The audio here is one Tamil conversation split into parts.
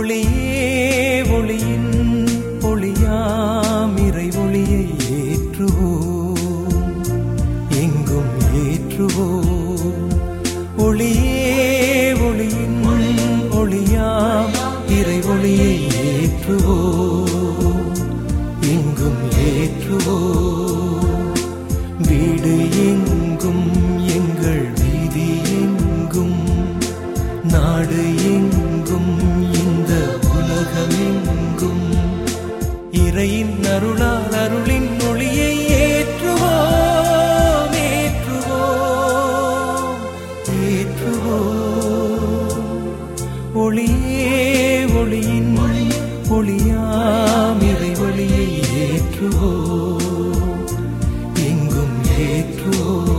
ஒளியே ஒளியின் ஒளியாம் இறை ஒளியை ஏற்றுவோம், எங்கும் ஏற்றுவோம். ஒளியே ஒளியின் ஒளியாம் இறை ஒளியை ஏற்றுவோம், எங்கும் ஏற்றுவோம். வீடு எங்கும் எங்கள் வீதி எங்கும், நாடு எங்கும் இந்த உலகமெங்கும் இறையின் அருளால் அருளின் ஒளியை ஏற்றுவோம், ஏற்றுவோம், ஏற்றுவோம். ஒளியே ஒளியின் ஒளியாம் இறை ஒளியை ஏற்றுவோம், எங்கும் ஏற்றுவோம்.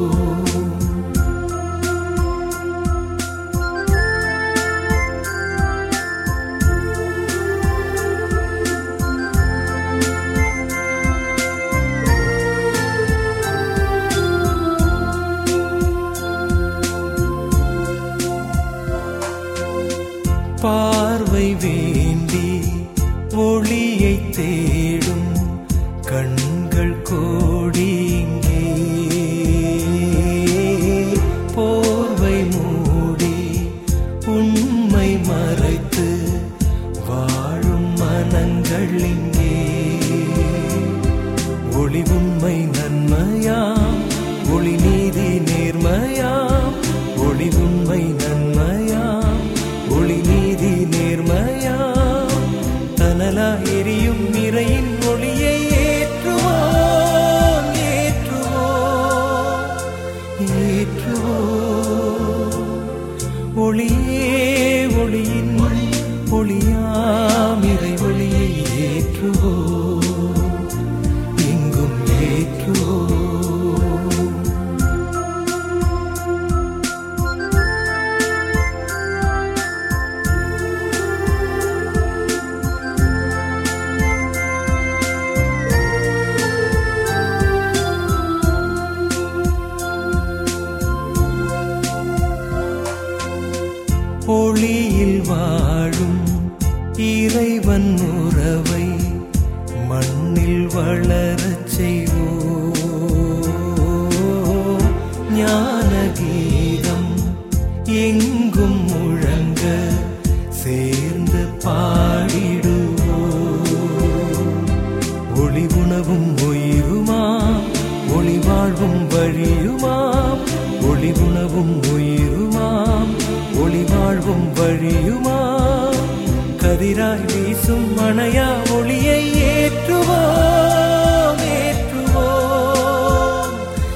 பார்வை வேண்டி ஒளியை தேடும் கண்கள் கோடி இங்கே, போர்வை மூடி உண்மை மறைத்து வாழும் மனங்கள் இங்கே. ஒளி உண்மை நன்மையாம், ஒளி நீதி நேர்மையாம், ஒளி உண்மை நன்மையாம், ஒளி நீதி நேர்மையாம். தனலா எரியும் இறையின் ஒளியை ஏற்றுவோம், ஏற்றுவோம், ஏற்றுவோம். ஒளியே ஒளியின் ஒளியாம் இறை ஒளியை ஏற்றுவோம், எங்கும் ஏற்றுவோம். ஒளியில் வாழும் இறைவன் உறவை மண்ணில் வளரச் செய்வோம். ஞான கீதம் எங்கும் முழங்க சேர்ந்து பாடிடுவோம். ஒளி உணவும் உயிருமாம், ஒளி வாழ்வும் வழியுமாம், ஒளி உணவும் உயிருமாம், ஒளி வாழ்வும் வழியுமாம். கதிராய் வீசும் மணையா ஒளியை ஏற்றுவோம், ஏற்றுவோம்,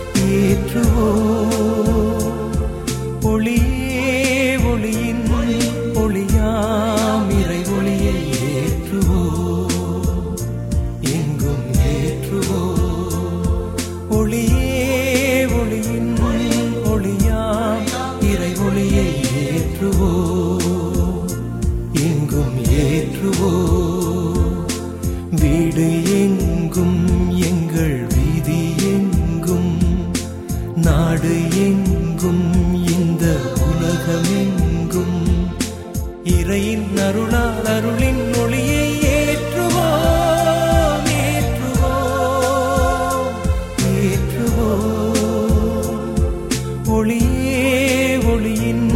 ஏற்றுவோம். ஒளியே ஒளியின் ஒளியாம் இறை ஒளியை ஏற்றுவோம், எங்கும் ஏற்றுவோம். ஒளியே ஒளியின் ஒளியாம் இறை ஒளியை ஏற்றுவோம், எங்கும் ஏற்றுவோம். வீடு எங்கும் எங்கள் வீதி எங்கும், நாடு எங்கும் இந்த உலகமெங்கும் இறையின் அருளால் அருளின் ஒளியை ஏற்றுவோம், ஏற்றுவோம், ஏற்றுவோம். ஒளியே ஒளியின்